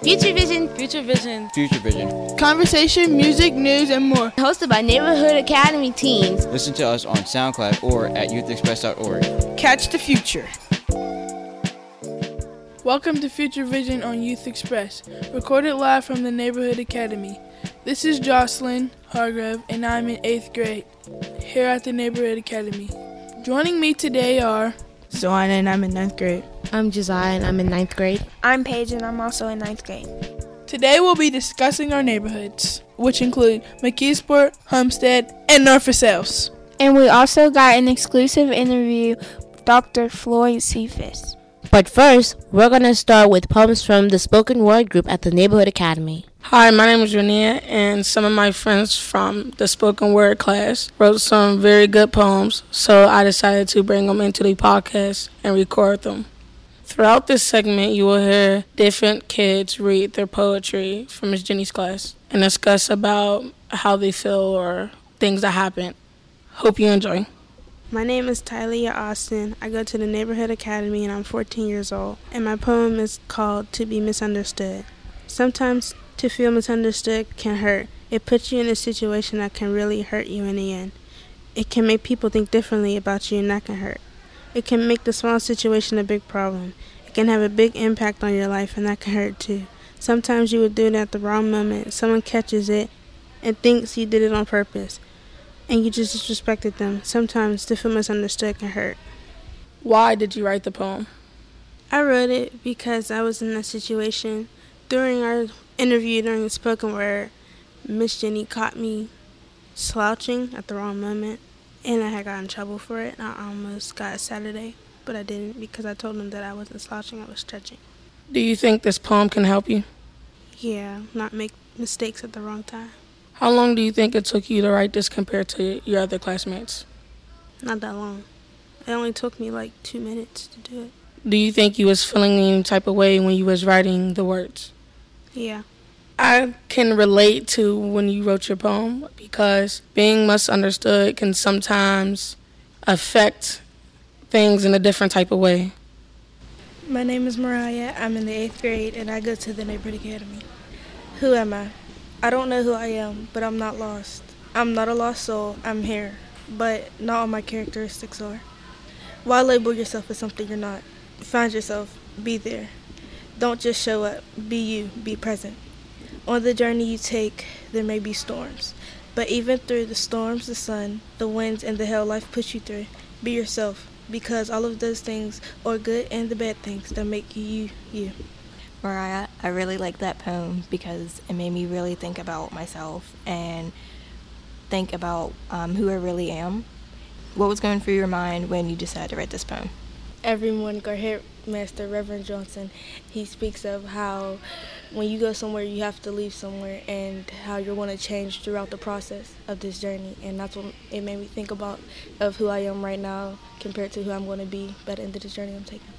Future Vision. Future Vision. Future Vision. Conversation, music, news, and more. Hosted by Neighborhood Academy teens. Listen to us on SoundCloud or at youthexpress.org. Catch the future. Welcome to Future Vision on Youth Express, recorded live from the Neighborhood Academy. This is Jocelyn Hargrove, and I'm in 8th grade here at the Neighborhood Academy. Joining me today are Zoana, and I'm in 9th grade. I'm Josiah, and I'm in 9th grade. I'm Paige, and I'm also in 9th grade. Today we'll be discussing our neighborhoods, which include McKeesport, Homestead, and North Versailles. And we also got an exclusive interview with Dr. Floyd Cephas. But first, we're going to start with poems from the spoken word group at the Neighborhood Academy. Hi, my name is Rania, and some of my friends from the spoken word class wrote some very good poems, so I decided to bring them into the podcast and record them. Throughout this segment, you will hear different kids read their poetry from Ms. Jenny's class and discuss about how they feel or things that happened. Hope you enjoy. My name is Tylia Austin. I go to the Neighborhood Academy and I'm 14 years old. And my poem is called To Be Misunderstood. Sometimes to feel misunderstood can hurt. It puts you in a situation that can really hurt you in the end. It can make people think differently about you and that can hurt. It can make the small situation a big problem. It can have a big impact on your life and that can hurt too. Sometimes you would do it at the wrong moment. Someone catches it and thinks you did it on purpose. And you just disrespected them. Sometimes to feel misunderstood can hurt. Why did you write the poem? I wrote it because I was in that situation. During our interview, during the spoken word, Miss Jenny caught me slouching at the wrong moment. And I had gotten in trouble for it. I almost got a Saturday, but I didn't because I told them that I wasn't slouching, I was stretching. Do you think this poem can help you? Yeah, not make mistakes at the wrong time. How long do you think it took you to write this compared to your other classmates? Not that long. It only took me like 2 minutes to do it. Do you think you was feeling any type of way when you was writing the words? Yeah. I can relate to when you wrote your poem because being misunderstood can sometimes affect things in a different type of way. My name is Mariah. I'm in the 8th grade and I go to the Neighborhood Academy. Who am I? I don't know who I am, but I'm not lost. I'm not a lost soul. I'm here, but not all my characteristics are. Why label yourself as something you're not? Find yourself. Be there. Don't just show up. Be you. Be present. On the journey you take, there may be storms. But even through the storms, the sun, the winds, and the hell life puts you through, be yourself. Because all of those things are good and the bad things that make you, you. Mariah, I really like that poem because it made me really think about myself and think about who I really am. What was going through your mind when you decided to write this poem? Every morning, our headmaster, Reverend Johnson, he speaks of how when you go somewhere, you have to leave somewhere and how you're going to change throughout the process of this journey. And that's what it made me think about of who I am right now compared to who I'm going to be by the end of this journey I'm taking.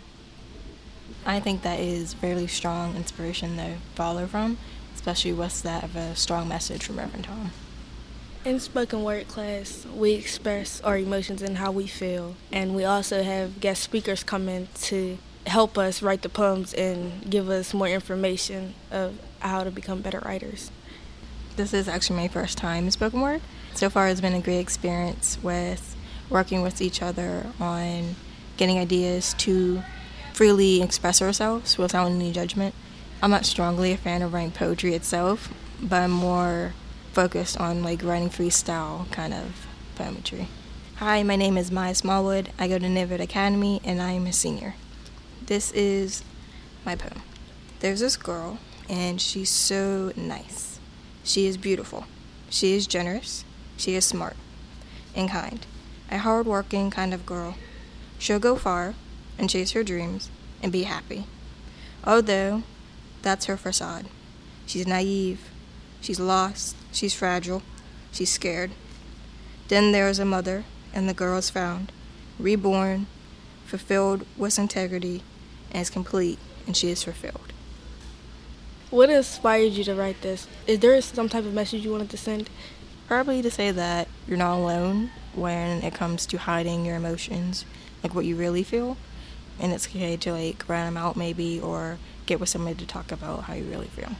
I think that is very strong inspiration to follow from, especially with that of a strong message from Reverend Tom. In spoken word class, we express our emotions and how we feel, and we also have guest speakers come in to help us write the poems and give us more information of how to become better writers. This is actually my first time in spoken word. So far it's been a great experience with working with each other on getting ideas to freely express ourselves without any judgment. I'm not strongly a fan of writing poetry itself, but I'm more focused on writing freestyle kind of poetry. Hi, my name is Maya Smallwood. I go to Neighborhood Academy and I am a senior. This is my poem. There's this girl and she's so nice. She is beautiful. She is generous. She is smart and kind. A hard-working kind of girl. She'll go far and chase her dreams and be happy. Although that's her facade. She's naive. She's lost. She's fragile. She's scared. Then there's a mother and the girl is found, reborn, fulfilled with integrity, and is complete, and she is fulfilled. What inspired you to write this? Is there some type of message you wanted to send? Probably to say that you're not alone when it comes to hiding your emotions, what you really feel. And it's okay to write them out maybe, or get with somebody to talk about how you really feel.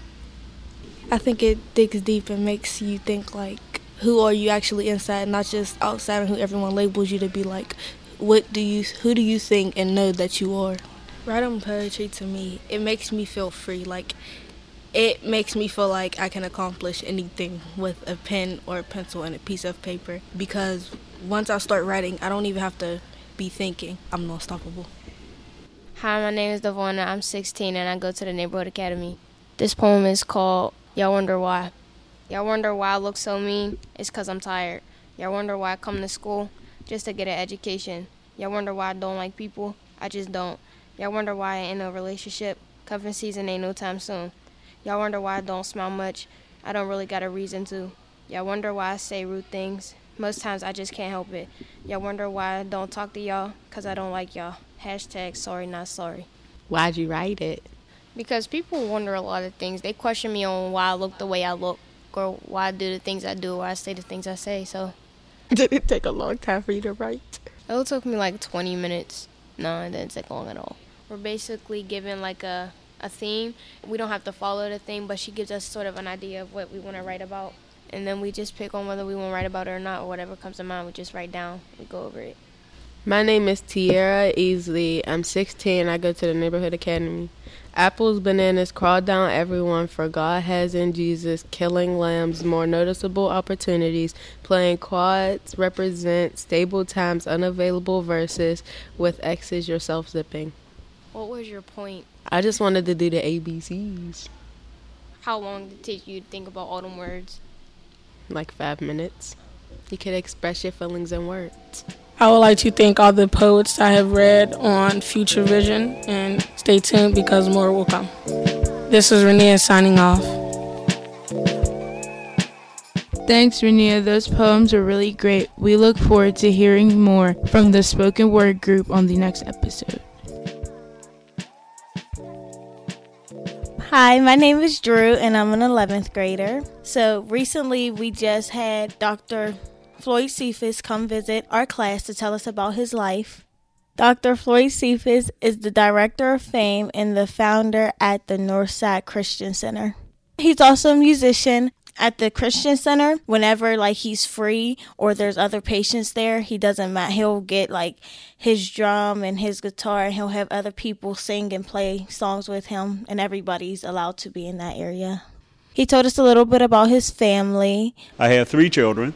I think it digs deep and makes you think, like, who are you actually inside, not just outside and who everyone labels you to be. Like, who do you think and know that you are? Writing poetry, to me, it makes me feel free. Like, it makes me feel like I can accomplish anything with a pen or a pencil and a piece of paper, because once I start writing, I don't even have to be thinking. I'm unstoppable. Hi, my name is Devonna. I'm 16 and I go to the Neighborhood Academy. This poem is called Y'all Wonder Why. Y'all wonder why I look so mean? It's 'cause I'm tired. Y'all wonder why I come to school? Just to get an education. Y'all wonder why I don't like people? I just don't. Y'all wonder why I ain't in a relationship? Cuffing season ain't no time soon. Y'all wonder why I don't smile much? I don't really got a reason to. Y'all wonder why I say rude things? Most times I just can't help it. Y'all wonder why I don't talk to y'all? 'Cause I don't like y'all. Hashtag sorry not sorry. Why'd you write it? Because people wonder a lot of things. They question me on why I look the way I look, or why I do the things I do, or I say the things I say. So Did it take a long time for you to write? it took me like 20 minutes. No, it didn't take long at all. We're basically given like a theme. We don't have to follow the theme, but she gives us sort of an idea of what we want to write about. And then we just pick on whether we want to write about it or not, or whatever comes to mind, we just write down. We go over it. My name is Tiara Easley. I'm 16. I go to the Neighborhood Academy. Apples, bananas, crawl down everyone, for God has in Jesus killing lambs more noticeable opportunities. Playing quads represent stable times, unavailable verses with X's yourself zipping. What was your point? I just wanted to do the ABCs. How long did it take you to think about all them words? Like 5 minutes. You could express your feelings in words. I would like to thank all the poets I have read on Future Vision, and stay tuned because more will come. This is Renia signing off. Thanks, Renia. Those poems are really great. We look forward to hearing more from the spoken word group on the next episode. Hi, my name is Drew, and I'm an 11th grader. So recently we just had Dr. Floyd Cephas come visit our class to tell us about his life. Dr. Floyd Cephas is the director of FAME and the founder at the Northside Christian Center. He's also a musician at the Christian Center. Whenever he's free or there's other patients there, he doesn't mind. He'll get his drum and his guitar, and he'll have other people sing and play songs with him, and everybody's allowed to be in that area. He told us a little bit about his family. I have 3 children,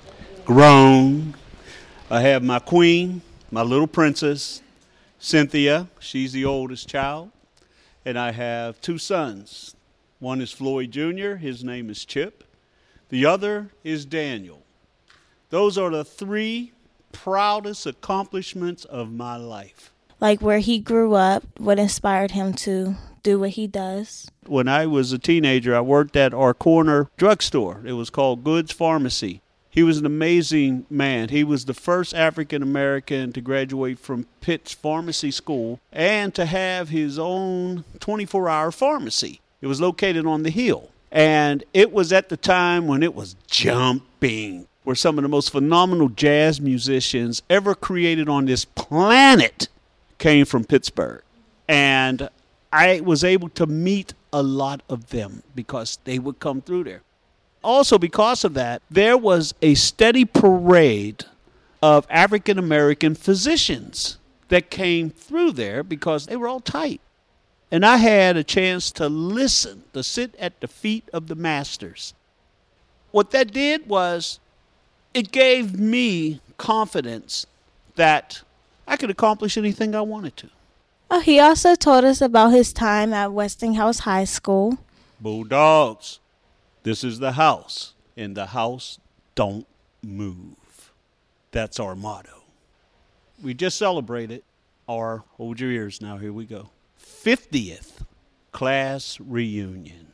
grown. I have my queen, my little princess, Cynthia. She's the oldest child. And I have 2 sons. One is Floyd Jr., his name is Chip. The other is Daniel. Those are the 3 proudest accomplishments of my life. Like where he grew up, what inspired him to do what he does. When I was a teenager, I worked at our corner drugstore. It was called Goods Pharmacy. He was an amazing man. He was the first African American to graduate from Pitt's pharmacy school and to have his own 24-hour pharmacy. It was located on the hill. And it was at the time when it was jumping, where some of the most phenomenal jazz musicians ever created on this planet came from Pittsburgh. And I was able to meet a lot of them because they would come through there. Also, because of that, there was a steady parade of African-American physicians that came through there because they were all tight. And I had a chance to listen, to sit at the feet of the masters. What that did was it gave me confidence that I could accomplish anything I wanted to. Oh, he also told us about his time at Westinghouse High School. Bulldogs. This is the house, and the house don't move. That's our motto. We just celebrated our, hold your ears now, here we go, 50th class reunion.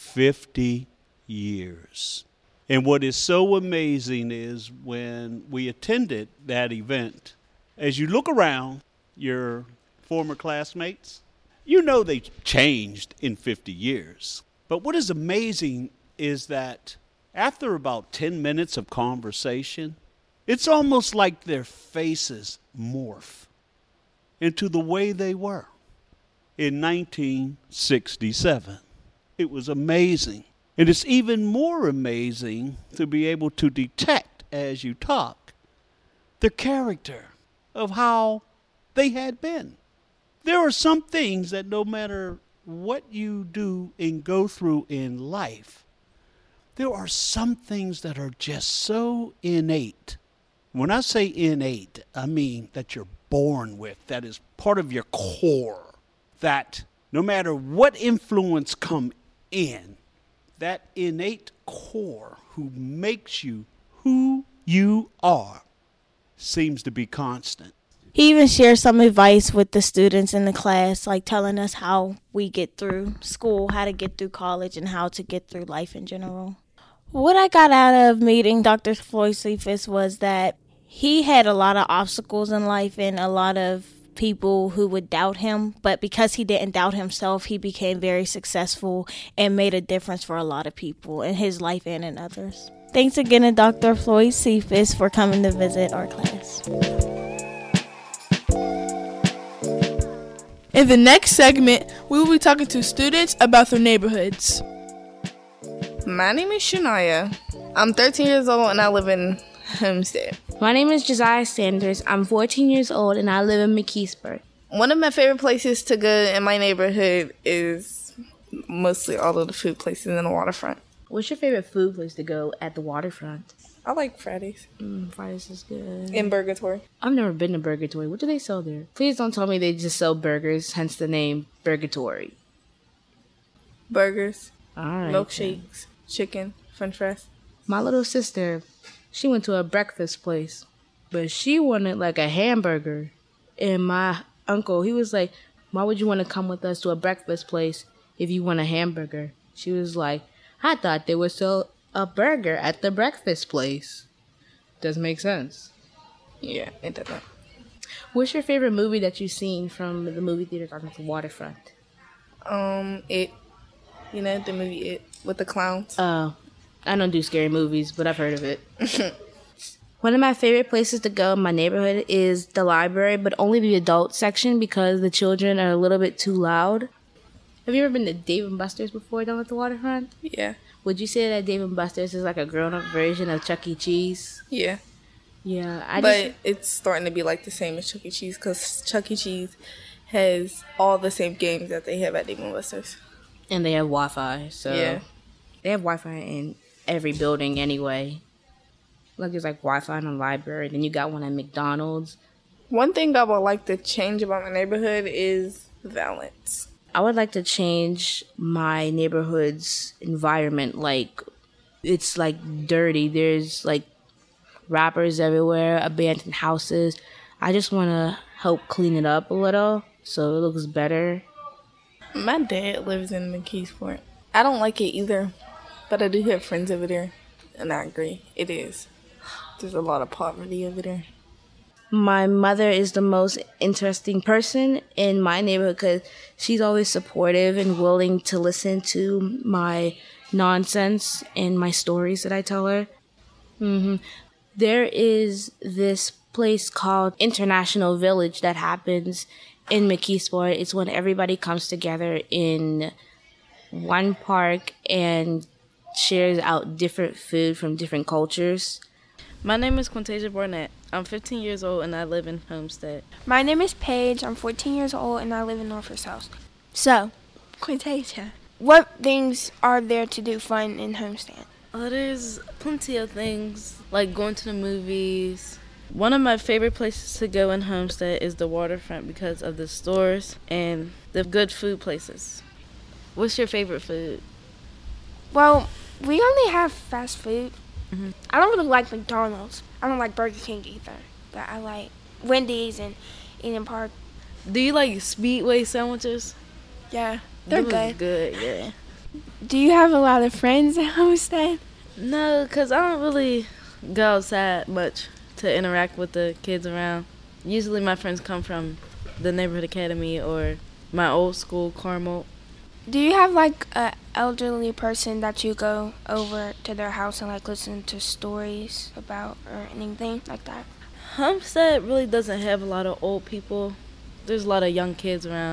50 years. And what is so amazing is when we attended that event, as you look around your former classmates, you know they changed in 50 years. But what is amazing is that after about 10 minutes of conversation, it's almost like their faces morph into the way they were. in 1967. It was amazing. And it's even more amazing to be able to detect, as you talk, the character of how they had been. There are some things that no matter what you do and go through in life, there are some things that are just so innate. When I say innate, I mean that you're born with, that is part of your core, that no matter what influence come in, that innate core who makes you who you are seems to be constant. He even shared some advice with the students in the class, like telling us how we get through school, how to get through college, and how to get through life in general. What I got out of meeting Dr. Floyd Cephas was that he had a lot of obstacles in life and a lot of people who would doubt him, but because he didn't doubt himself, he became very successful and made a difference for a lot of people in his life and in others. Thanks again to Dr. Floyd Cephas for coming to visit our class. In the next segment, we will be talking to students about their neighborhoods. My name is Shania. I'm 13 years old and I live in Homestead. My name is Josiah Sanders. I'm 14 years old and I live in McKeesburg. One of my favorite places to go in my neighborhood is mostly all of the food places in the waterfront. What's your favorite food place to go at the waterfront? I like Fridays. Fridays is good. In Burgatory. I've never been to Burgatory. What do they sell there? Please don't tell me they just sell burgers, hence the name Burgatory. Burgers, all right, milkshakes, chicken, french fries. My little sister, she went to a breakfast place, but she wanted like a hamburger. And my uncle, he was like, why would you want to come with us to a breakfast place if you want a hamburger? She was like, I thought they would sell a burger at the breakfast place. Doesn't make sense. Yeah, it doesn't. What's your favorite movie that you've seen from the movie theater on the waterfront? It. You know, the movie It with the clowns. Oh, I don't do scary movies, but I've heard of it. One of my favorite places to go in my neighborhood is the library, but only the adult section because the children are a little bit too loud. Have you ever been to Dave & Buster's before down at the waterfront? Yeah. Would you say that Dave & Buster's is like a grown-up version of Chuck E. Cheese? Yeah. Yeah. But it's starting to be like the same as Chuck E. Cheese because Chuck E. Cheese has all the same games that they have at Dave & Buster's. And they have Wi-Fi, so... Yeah. They have Wi-Fi in every building anyway. Like there's like Wi-Fi in the library, then you got one at McDonald's. One thing I would like to change about my neighborhood is violence. I would like to change my neighborhood's environment. Like, it's like dirty. There's like wrappers everywhere, abandoned houses. I just want to help clean it up a little so it looks better. My dad lives in McKeesport. I don't like it either, but I do have friends over there, and I agree. It is. There's a lot of poverty over there. My mother is the most interesting person in my neighborhood because she's always supportive and willing to listen to my nonsense and my stories that I tell her. There is this place called International Village that happens in McKeesport. It's when everybody comes together in one park and shares out different food from different cultures. My name is Quintasia Barnett. I'm 15 years old and I live in Homestead. My name is Paige. I'm 14 years old and I live in Northwest House. So, Quintasia, what things are there to do fun in Homestead? There's plenty of things, like going to the movies. One of my favorite places to go in Homestead is the waterfront because of the stores and the good food places. What's your favorite food? Well, we only have fast food. I don't really like McDonald's. I don't like Burger King either. But I like Wendy's and Eden Park. Do you like Speedway sandwiches? Yeah, they're good. Good, yeah. Do you have a lot of friends at Homestead? No, because I don't really go outside much to interact with the kids around. Usually my friends come from the Neighborhood Academy or my old school, Carmel. Do you have like an elderly person that you go over to their house and like listen to stories about or anything like that? Homestead really doesn't have a lot of old people. There's a lot of young kids around.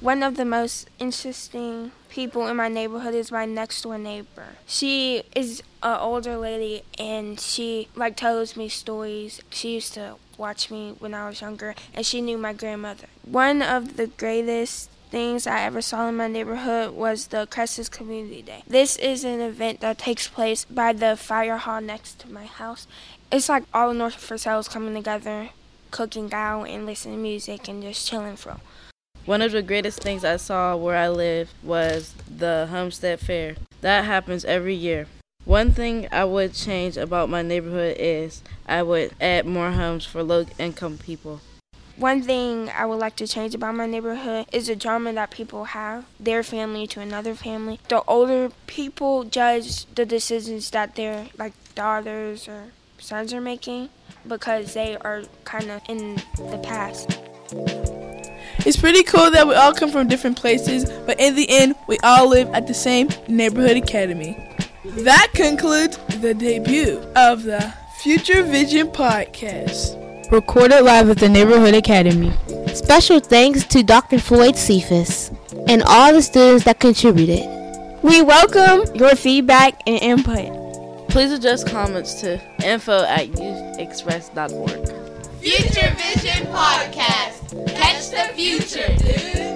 One of the most interesting people in my neighborhood is my next door neighbor. She is an older lady and she tells me stories. She used to watch me when I was younger and she knew my grandmother. One of the greatest things I ever saw in my neighborhood was the Cresses Community Day. This is an event that takes place by the fire hall next to my house. It's like all North Versailles coming together, cooking out and listening to music and just chilling for. One of the greatest things I saw where I live was the Homestead Fair. That happens every year. One thing I would change about my neighborhood is I would add more homes for low-income people. One thing I would like to change about my neighborhood is the drama that people have, their family to another family. The older people judge the decisions that their daughters or sons are making because they are kind of in the past. It's pretty cool that we all come from different places, but in the end, we all live at the same neighborhood academy. That concludes the debut of the Future Vision Podcast. Recorded live at the Neighborhood Academy. Special thanks to Dr. Floyd Cephas and all the students that contributed. We welcome your feedback and input. Please address comments to info@youthexpress.org. Future Vision Podcast. Catch the future, dude.